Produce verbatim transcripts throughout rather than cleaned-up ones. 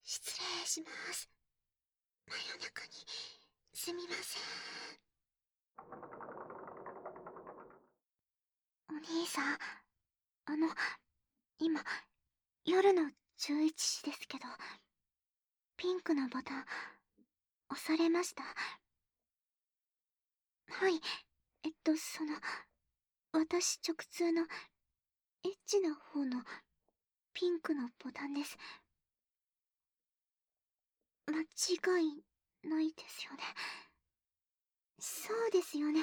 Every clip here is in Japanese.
失礼します。真夜中にすみません。お兄さん、あの、今、夜のじゅういちじですけど、ピンクのボタン、押されました？はい、えっと、その、私直通の、エッチな方の、ピンクのボタンです。間違いないですよね。そうですよね。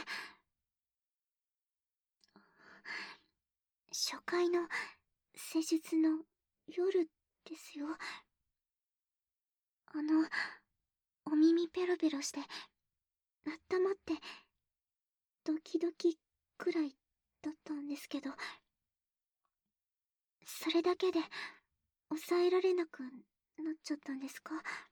初回の施術の夜ですよ。あの、お耳ペロペロして、あったまって、ドキドキくらいだったんですけど、それだけで抑えられなくなっちゃったんですか？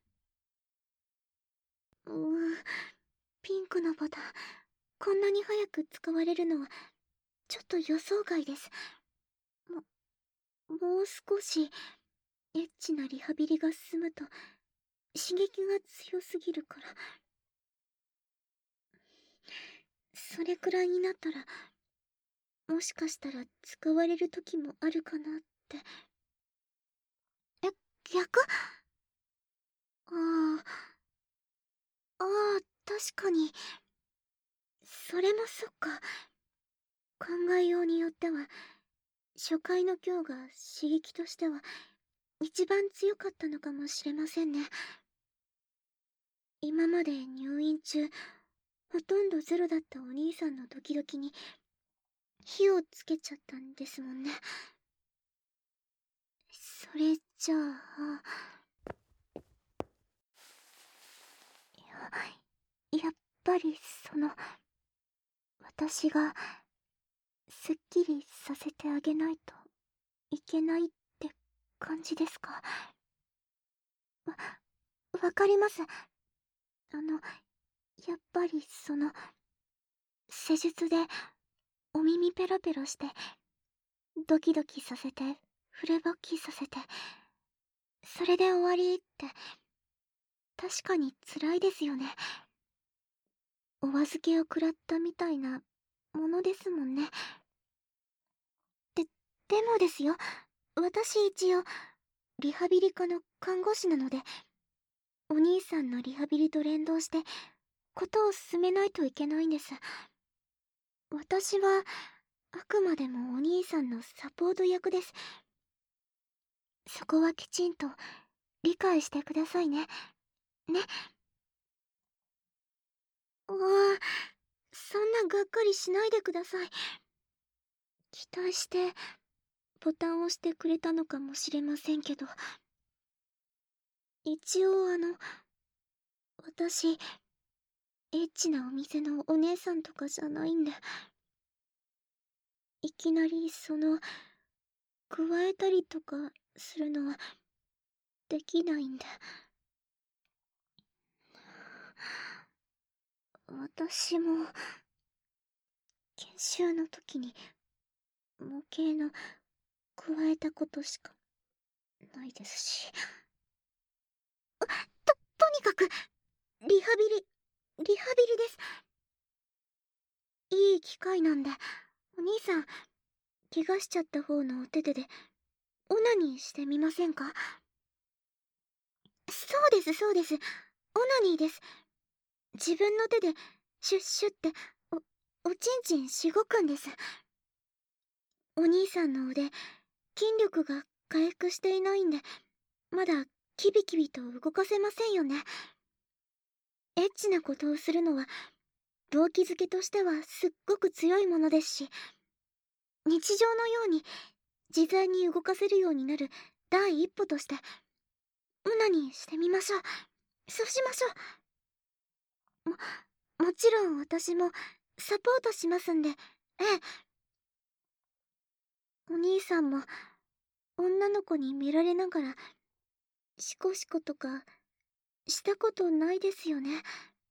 うーん、ピンクのボタン、こんなに早く使われるのは、ちょっと予想外です。も、もう少し、エッチなリハビリが進むと、刺激が強すぎるから。それくらいになったら、もしかしたら使われる時もあるかなって。え、逆？ああ、ああ、確かに。それもそっか。考えようによっては、初回の今日が刺激としては、一番強かったのかもしれませんね。今まで入院中、ほとんどゼロだったお兄さんのドキドキに、火をつけちゃったんですもんね。それじゃあ、や、やっぱりその、私が、すっきりさせてあげないといけないって感じですか？わ、わかります。あの、やっぱりその、施術でお耳ペロペロして、ドキドキさせて、フル勃起させて、それで終わりって、確かに辛いですよね。お預けを食らったみたいなものですもんね。で、でもですよ、私一応、リハビリ科の看護師なので、お兄さんのリハビリと連動して、ことを進めないといけないんです。私は、あくまでもお兄さんのサポート役です。そこはきちんと理解してくださいね。ね。うわあ、そんながっかりしないでください。期待してボタンを押してくれたのかもしれませんけど、一応あの、私、エッチなお店のお姉さんとかじゃないんで、いきなりその、加えたりとかするのはできないんで。私も、研修の時に、模型の加えたことしかないですし。と、とにかく、リハビリ、リハビリです。いい機会なんで、お兄さん、怪我しちゃった方のお手手で、オナニーしてみませんか？そうです、そうです。オナニーです。自分の手で、シュッシュって、お、おちんちんしごくんです。お兄さんの腕、筋力が回復していないんで、まだキビキビと動かせませんよね。エッチなことをするのは、動機づけとしてはすっごく強いものですし、日常のように自在に動かせるようになる第一歩として、オナニーしてみましょう。そうしましょう。も、もちろん私もサポートしますんで、ええ。お兄さんも女の子に見られながらシコシコとかしたことないですよね。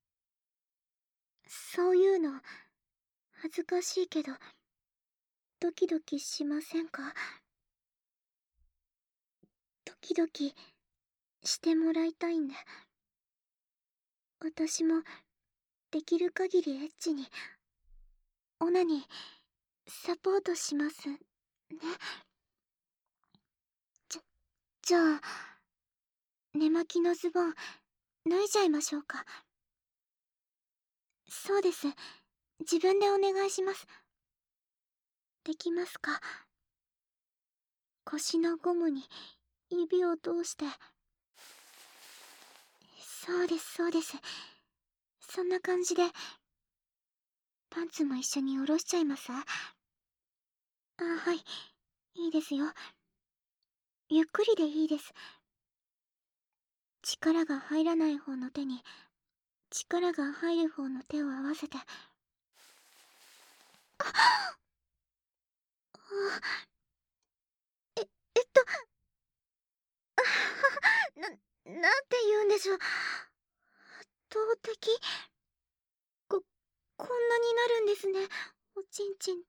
そういうの恥ずかしいけどドキドキしませんか？ドキドキしてもらいたいんで。私もできる限りエッチにオナにサポートしますね。じゃじゃあ寝巻きのズボン脱いじゃいましょうか。そうです、自分でお願いします。できますか？腰のゴムに指を通して。そうですそうです、そんな感じで。パンツも一緒に下ろしちゃいます？あ、はい、いいですよ。ゆっくりでいいです。力が入らない方の手に力が入る方の手を合わせて。ああええっとな、なんて言うんでしょう。圧倒的。こ、こんなになるんですね、おちんちんって。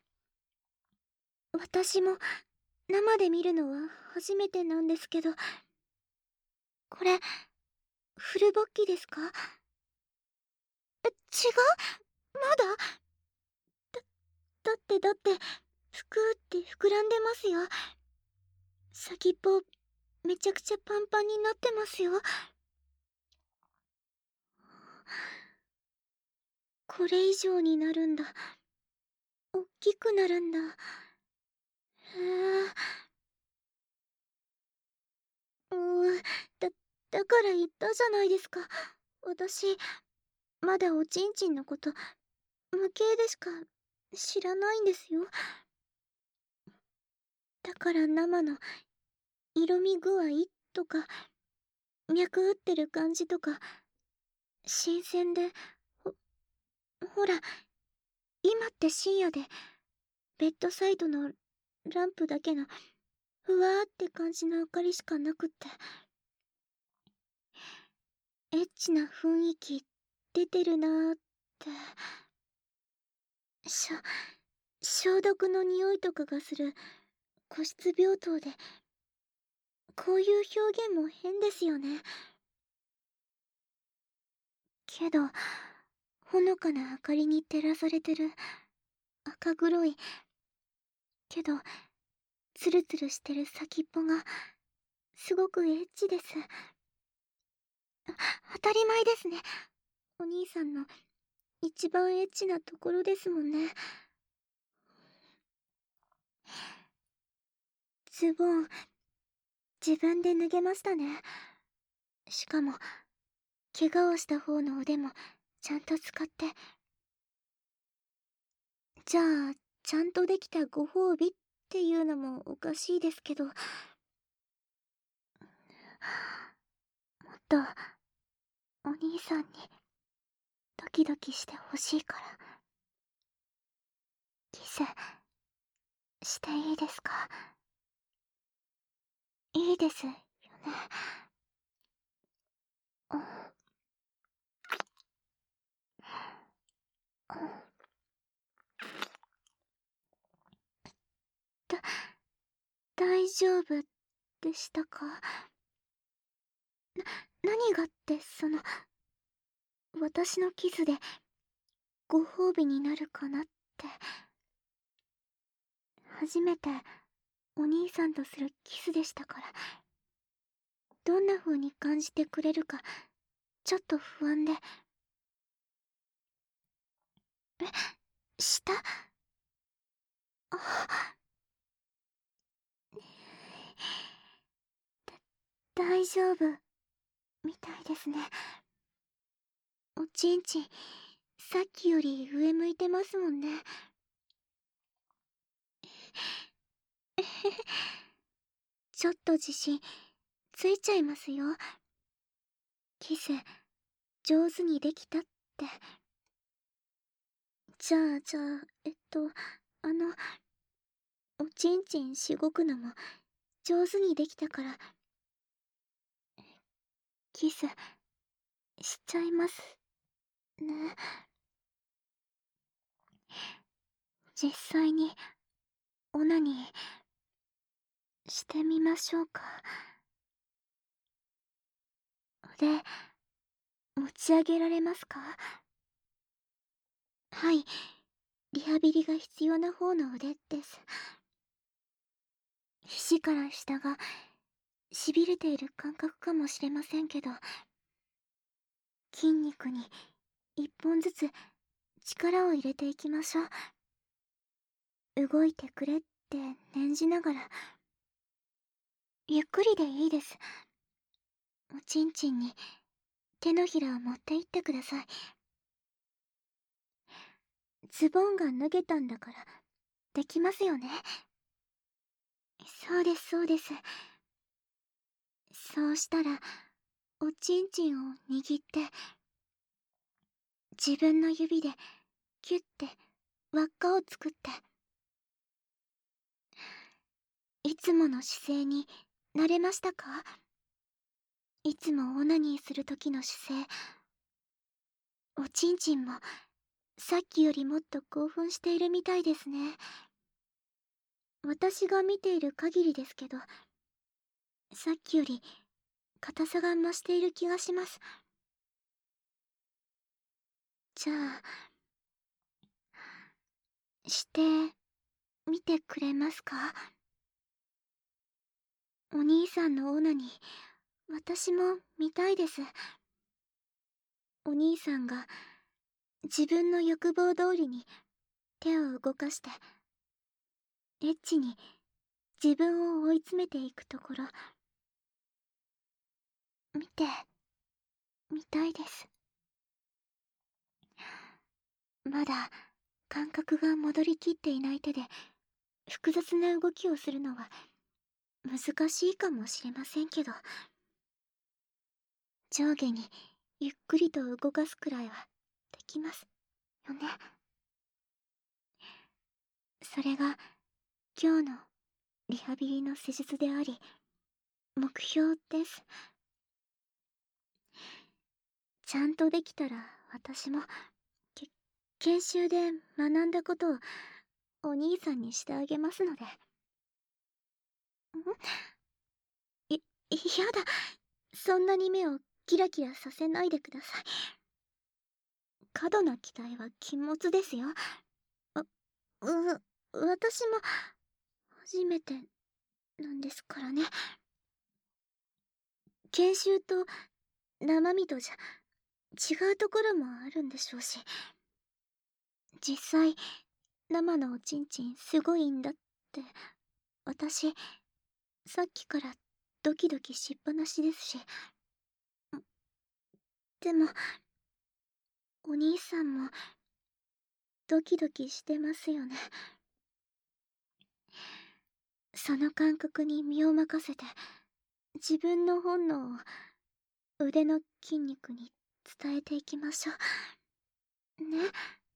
私も生で見るのは初めてなんですけど。これ、フル勃起ですか？え、違う？まだ？だ、だってだって、ふくーって膨らんでますよ。先っぽ、めちゃくちゃパンパンになってますよ。これ以上になるんだ。おっきくなるんだ。へえ。うーん、だ、だから言ったじゃないですか。私、まだおちんちんのこと、無形でしか知らないんですよ。だから生の色味具合とか、脈打ってる感じとか、新鮮で、ほ、ほら、今って深夜で、ベッドサイドのランプだけの、ふわーって感じの明かりしかなくって、エッチな雰囲気出てるなーって。しょ、消毒の匂いとかがする個室病棟で、こういう表現も変ですよね。けど、ほのかな明かりに照らされてる赤黒い、けど、ツルツルしてる先っぽが、すごくエッチです。当たり前ですね。お兄さんの一番エッチなところですもんね。ズボン、自分で脱げましたね。しかも、怪我をした方の腕もちゃんと使って。じゃあ、ちゃんとできたご褒美っていうのもおかしいですけど、もっとお兄さんにドキドキしてほしいから。キスしていいですか？いいですよね。うん、うん、だ、大丈夫でしたか？な、何がってその、私のキスでご褒美になるかなって。初めてお兄さんとするキスでしたから、どんな風に感じてくれるかちょっと不安で。え、したあ、だ、大丈夫みたいですね。おちんちんさっきより上向いてますもんね。えへへ、ちょっと自信ついちゃいますよ。キス上手にできたって。じゃあじゃあえっとあのおちんちんしごくのも上手にできたからキスしちゃいますね。実際にオナニーしてみましょうか。 腕、持ち上げられますか？はい、リハビリが必要な方の腕です。肘から下がしびれている感覚かもしれませんけど、筋肉に一本ずつ力を入れていきましょう。動いてくれって念じながら、ゆっくりでいいです。おちんちんに手のひらを持っていってください。ズボンが脱げたんだからできますよね。そうですそうです。そうしたらおちんちんを握って、自分の指でキュッて輪っかを作って、いつもの姿勢に慣れましたか？いつもオナニーする時の姿勢、おちんちんもさっきよりもっと興奮しているみたいですね。私が見ている限りですけど、さっきより硬さが増している気がします。じゃあ、してみてくれますか？お兄さんのオナニー、私も見たいです。お兄さんが自分の欲望通りに手を動かして、エッチに自分を追い詰めていくところ、見てみたいです。まだ感覚が戻りきっていない手で複雑な動きをするのは難しいかもしれませんけど、上下にゆっくりと動かすくらいはできますよね。それが今日のリハビリの施術であり、目標です。ちゃんとできたら私もけ研修で学んだことをお兄さんにしてあげますので。んい、やだ、そんなに目をキラキラさせないでください。過度な期待は禁物ですよ。あ、う、私も初めてなんですからね。研修と生身とじゃ違うところもあるんでしょうし、実際生のおちんちんすごいんだって私さっきからドキドキしっぱなしですし。でもお兄さんもドキドキしてますよね。その感覚に身を任せて、自分の本能を腕の筋肉に伝えていきましょうね。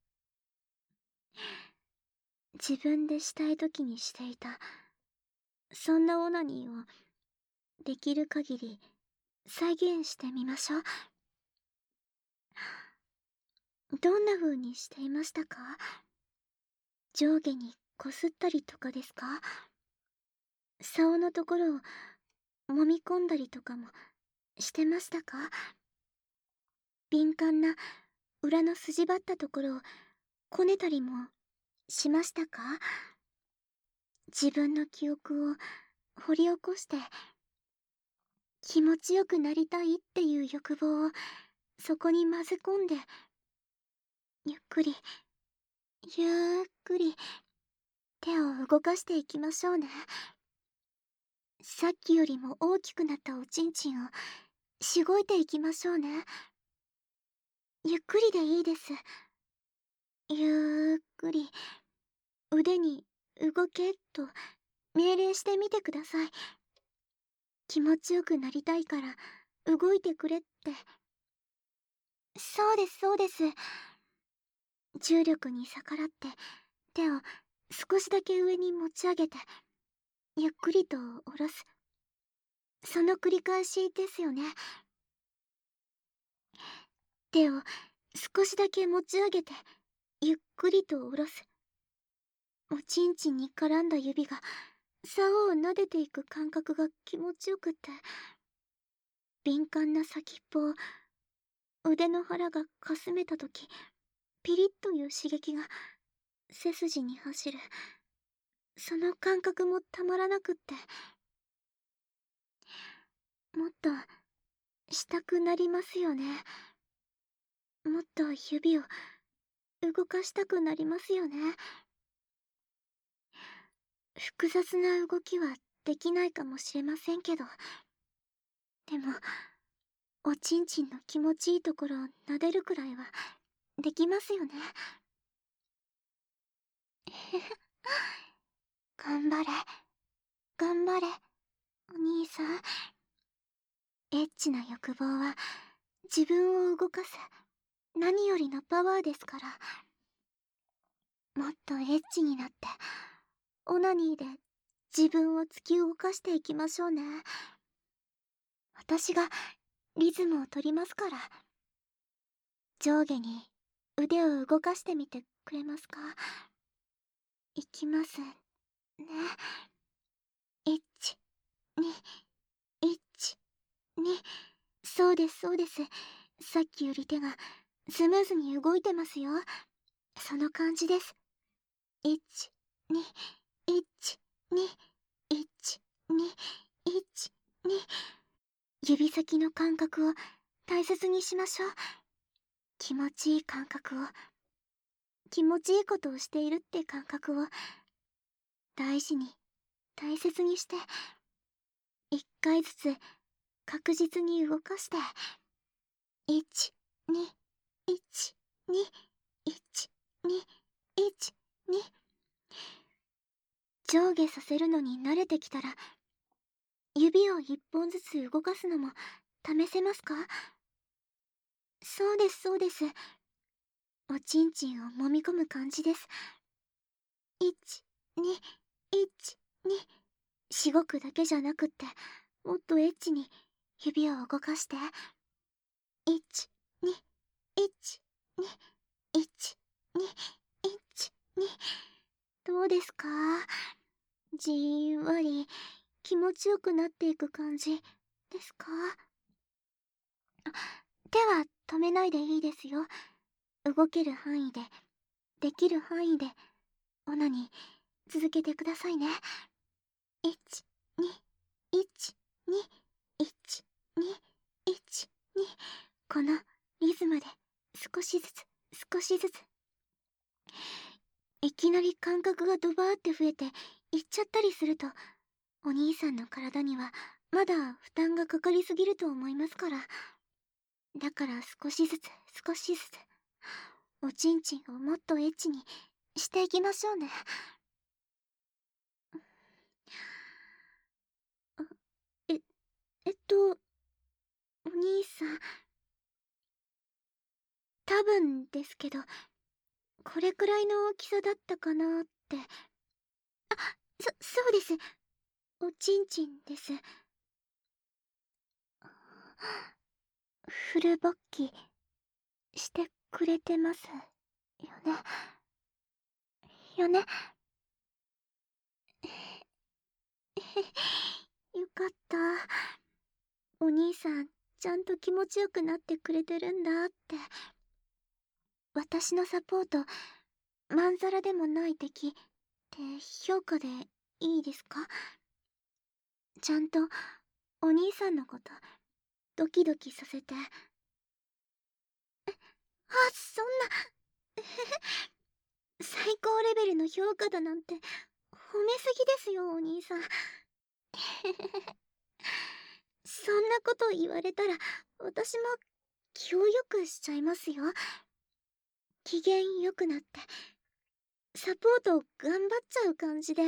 自分でしたい時にしていた、そんなオナニーをできる限り再現してみましょう。どんな風にしていましたか？上下にこすったりとかですか？竿のところを揉み込んだりとかもしてましたか？敏感な裏の筋張ったところをこねたりもしましたか？自分の記憶を掘り起こして、気持ちよくなりたいっていう欲望をそこに混ぜ込んで、ゆっくりゆっくり手を動かしていきましょうね。さっきよりも大きくなったおちんちんをしごいていきましょうね。ゆっくりでいいです。ゆっくり腕に動けと命令してみてください。気持ちよくなりたいから動いてくれって。そうですそうです。重力に逆らって手を少しだけ上に持ち上げて、ゆっくりと下ろす。その繰り返しですよね。手を少しだけ持ち上げてゆっくりと下ろす。おちんちんに絡んだ指が竿を撫でていく感覚が気持ちよくって、 敏感な先っぽを腕の腹がかすめたとき、ピリッという刺激が背筋に走る。その感覚もたまらなくって、もっとしたくなりますよね。もっと指を動かしたくなりますよね。複雑な動きはできないかもしれませんけど、でもおちんちんの気持ちいいところを撫でるくらいはできますよね。頑張れ頑張れお兄さん。エッチな欲望は自分を動かす何よりのパワーですから。もっとエッチになってオナニーで自分を突き動かしていきましょうね。私がリズムを取りますから。上下に腕を動かしてみてくれますか？いきますね。いち、に、いち、に。そうですそうです。さっきより手がスムーズに動いてますよ。その感じです。いち、に、いち、に、いち、に、いち、に。指先の感覚を大切にしましょう。気持ちいい感覚を、気持ちいいことをしているって感覚を大事に大切にして、一回ずつ確実に動かして、いち、に、いち、に、いち、に、いち、に。上下させるのに慣れてきたら、指を一本ずつ動かすのも試せますか？そうですそうです。おちんちんを揉み込む感じです。いち、に、いち、に。しごくだけじゃなくって、もっとエッチに指を動かして。いち、に、いち、に、いち、に、いち、に。どうですか？じーんわり気持ちよくなっていく感じですか？手は止めないでいいですよ。動ける範囲で、できる範囲でオナニー続けてくださいね。いち、に、いち、に、いち、に、いち、に。このリズムで少しずつ少しずつ。いきなり感覚がドバーって増えていっちゃったりすると、お兄さんの体にはまだ負担がかかりすぎると思いますから。だから少しずつ少しずつおちんちんをもっとエッチにしていきましょうね。あええっとお兄さん、多分ですけどこれくらいの大きさだったかなって。あ、そそうです。おちんちんです。フル勃起してくれてますよねよね。よかった。お兄さんちゃんと気持ちよくなってくれてるんだって。私のサポートまんざらでもない出来って評価でいいですか？ちゃんとお兄さんのことドキドキさせて。あ、そんな最高レベルの評価だなんて褒めすぎですよお兄さん。そんなこと言われたら私も気をよくしちゃいますよ。機嫌よくなってサポート頑張っちゃう感じで。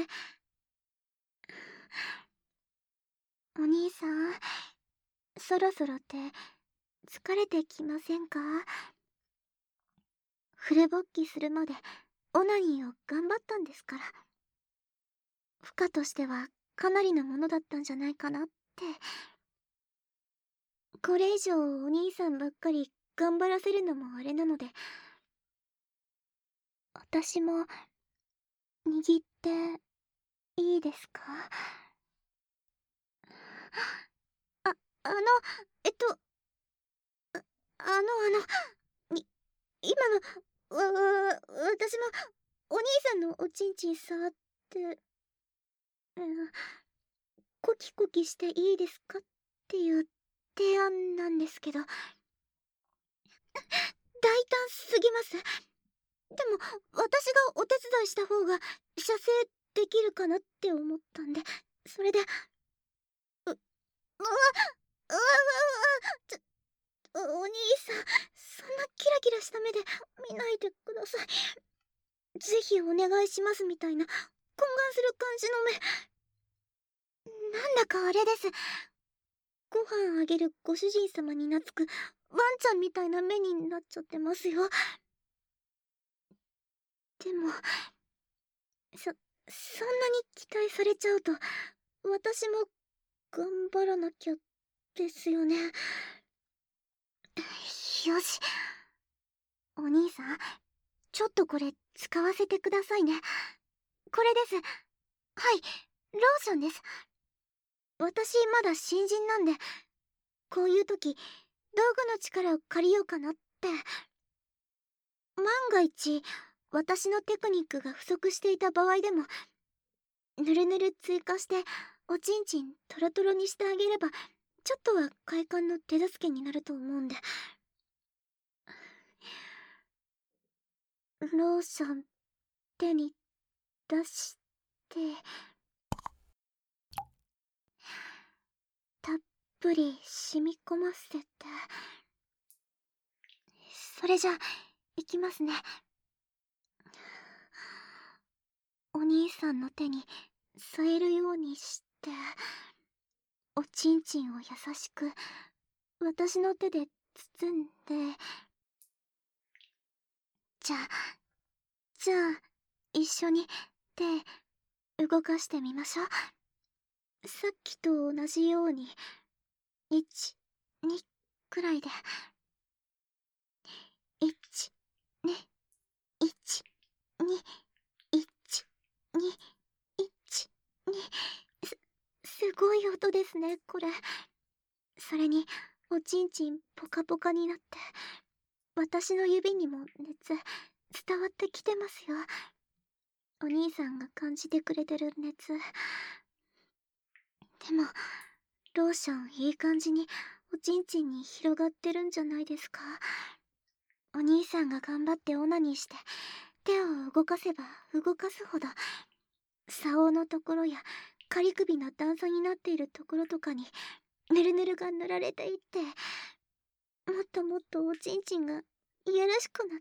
お兄さん、そろそろって疲れてきませんか？フル勃起するまでオナニーを頑張ったんですから。負荷としてはかなりのものだったんじゃないかなって。これ以上お兄さんばっかり頑張らせるのもあれなので、私も握っていいですか？あ、 あの、えっと、あの、あの、い、今の、わ、わ、私も、お兄さんのおちんちん触って、うん、コキコキしていいですかっていう提案なんですけど、大胆すぎます。でも、私がお手伝いした方が、射精できるかなって思ったんで、それで、う、うわ、うわ、うわ、うわ、ちょ、お兄さん、そんなキラキラした目で見ないでください。ぜひお願いしますみたいな、懇願する感じの目。なんだかあれです。ご飯あげるご主人様に懐くワンちゃんみたいな目になっちゃってますよ。でも、そ、そんなに期待されちゃうと、私も頑張らなきゃですよね。よし。お兄さん、ちょっとこれ使わせてくださいね。これです。はい、ローションです。私まだ新人なんで、こういう時、道具の力を借りようかなって。万が一、私のテクニックが不足していた場合でも、ぬるぬる追加して、おちんちんトロトロにしてあげれば、ちょっとは快感の手助けになると思うんで。ローション、手に出して、たっぷり染み込ませて。それじゃ、いきますね。お兄さんの手に添えるようにして、おちんちんを優しく私の手で包んで。じゃあじゃあ一緒に手動かしてみましょう。さっきと同じようにいち、にくらいで。いち、に、いち、に、いち、に、いち、に。す、すごい音ですね、これ。それに、おちんちんポカポカになって、私の指にも熱、伝わってきてますよ。お兄さんが感じてくれてる熱。でも、ローションいい感じにおちんちんに広がってるんじゃないですか。お兄さんが頑張ってオナニーして手を動かせば動かすほど、竿のところや仮首の段差になっているところとかにぬるぬるが塗られていって、もっともっとおちんちんがいやらしくなって。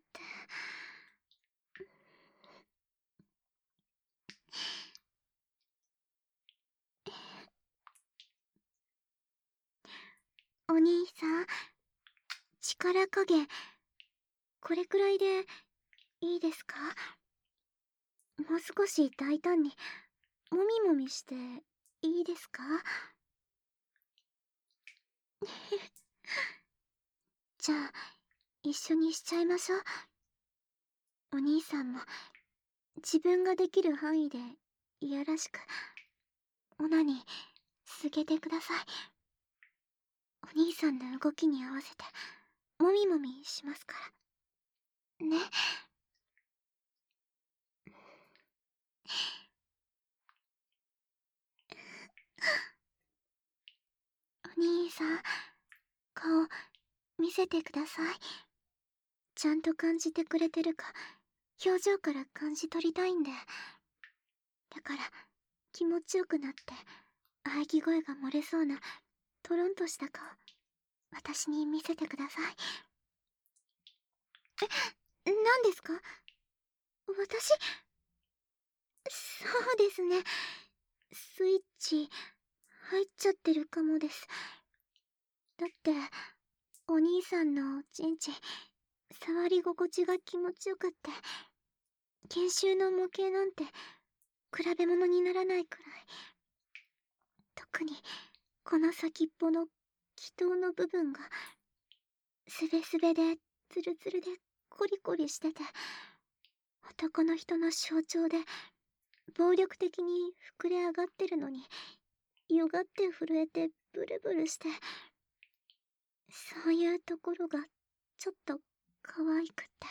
お兄さん、力加減これくらいでいいですか？もう少し大胆にもみもみしていいですか？じゃあ一緒にしちゃいましょう。お兄さんも自分ができる範囲でいやらしくオナに続けてください。お兄さんの動きに合わせてもみもみしますからね。お兄さん、顔見せてください。ちゃんと感じてくれてるか表情から感じ取りたいんで。だから気持ちよくなって喘ぎ声が漏れそうなトロンとした顔、私に見せてください。え、何ですか？私？そうですね、スイッチ入っちゃってるかもです。だってお兄さんのおちんちん触り心地が気持ちよくって、研修の模型なんて比べ物にならないくらい。特にこの先っぽの気筒の部分がすべすべでツルツルでコリコリしてて、男の人の象徴で暴力的に膨れ上がってるのに、よがって震えてブルブルして、 そういうところがちょっと可愛くて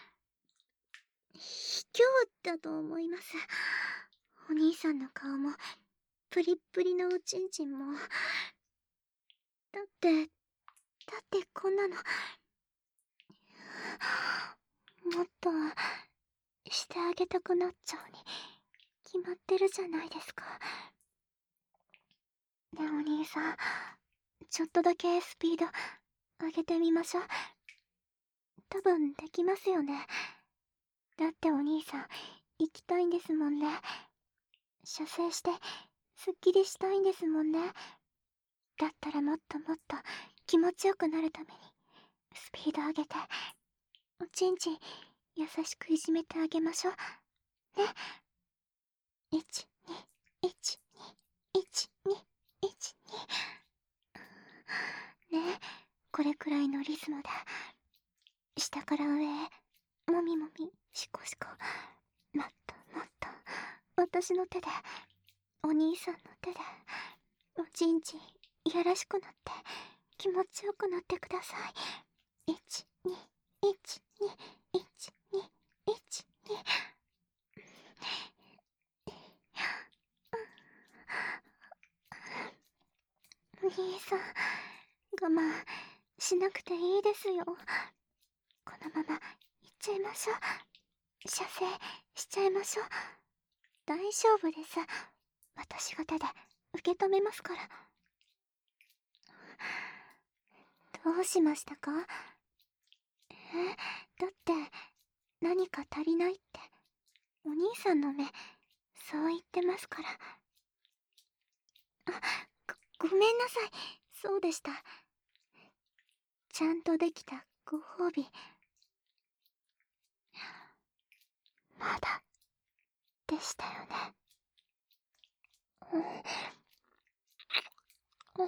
卑怯だと思います。お兄さんの顔もプリップリのおちんちんも、だってだってこんなのもっとしてあげたくなっちゃうに決まってるじゃないですか。ね、お兄さん、ちょっとだけスピード上げてみましょう。多分できますよね。だってお兄さん行きたいんですもんね。射精してすっきりしたいんですもんね。だったらもっともっと気持ちよくなるためにスピード上げておちんちん優しくいじめてあげましょうね。いちにいちにいちにいちにね、これくらいのリズムで下から上へもみもみしこしこ、もっともっと私の手でお兄さんの手でおちんちんやらしくなって気持ちよくなってください。いちにいちにいちにいちに。お兄さん、我慢しなくていいですよ。このままいっちゃいましょう。射精しちゃいましょう。大丈夫です。私が手で受け止めますから。どうしましたか？え、だって何か足りないってお兄さんの目そう言ってますから。あ、ご、ごめんなさい。そうでした。ちゃんとできたご褒美まだでしたよね。うん、うん、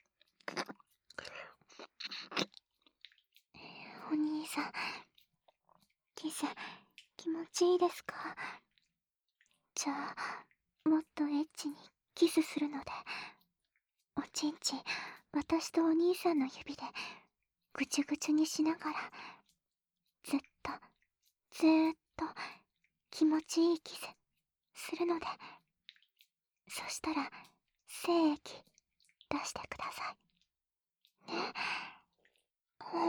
お兄さん、キス気持ちいいですか？じゃあもっとエッチにキスするので、おちんちん私とお兄さんの指でぐちゅぐちゅにしながらずっとずーっと気持ちいいキスするので、そしたら精液出してくださいね。うん、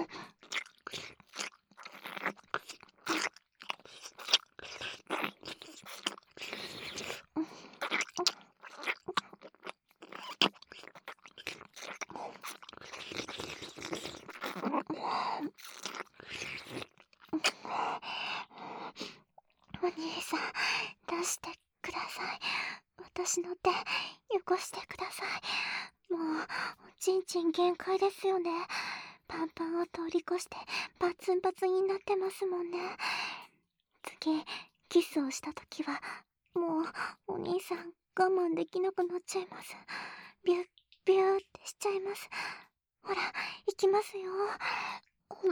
お兄さん出してください。私の手汚してください。もうおちんちん限界ですよね。パンパンを通り越してパツンパツンになってますもんね。次キスをした時はもうお兄さん我慢できなくなっちゃいます。ビュッビューってしちゃいます。ほら行きますよ。うん、うん、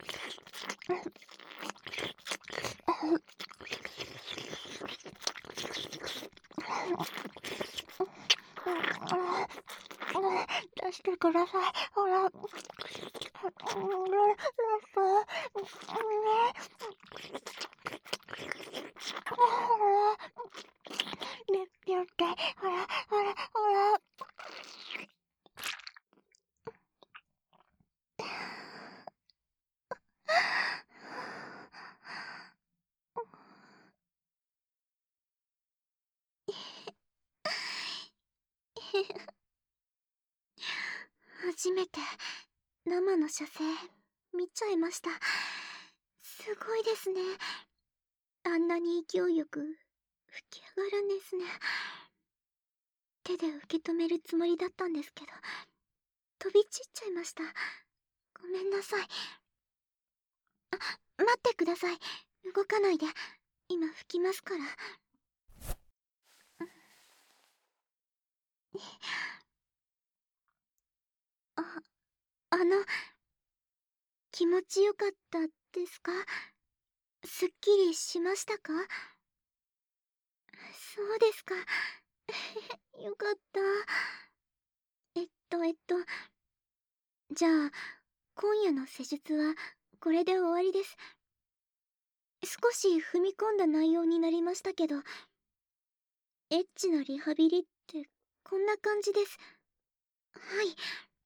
出してください。ほら。ラスト。ほら。ビュッビュッって。ほら、ほら、ほら。初めて生の射精見ちゃいました。すごいですね。あんなに勢いよく吹き上がるんですね。手で受け止めるつもりだったんですけど、飛び散っちゃいました。ごめんなさい。あ、待ってください。動かないで。今吹きますから。あ、あの、気持ちよかったですか？すっきりしましたか？そうですか。よかった。えっとえっとじゃあ、今夜の施術はこれで終わりです。少し踏み込んだ内容になりましたけど、エッチなリハビリってこんな感じです。はい。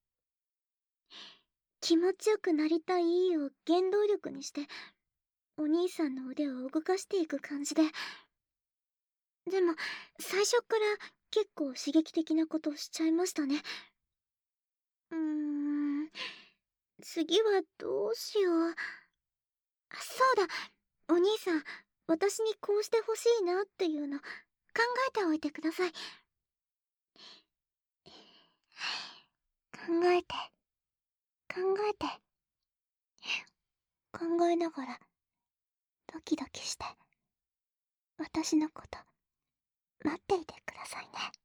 気持ちよくなりたいを原動力にして、お兄さんの腕を動かしていく感じで。でも、最初から結構刺激的なことしちゃいましたね。うーん、次はどうしよう。あ、そうだ、お兄さん、私にこうしてほしいなっていうの考えておいてください。考えて、考えて、考えながらドキドキして、私のこと待っていてくださいね。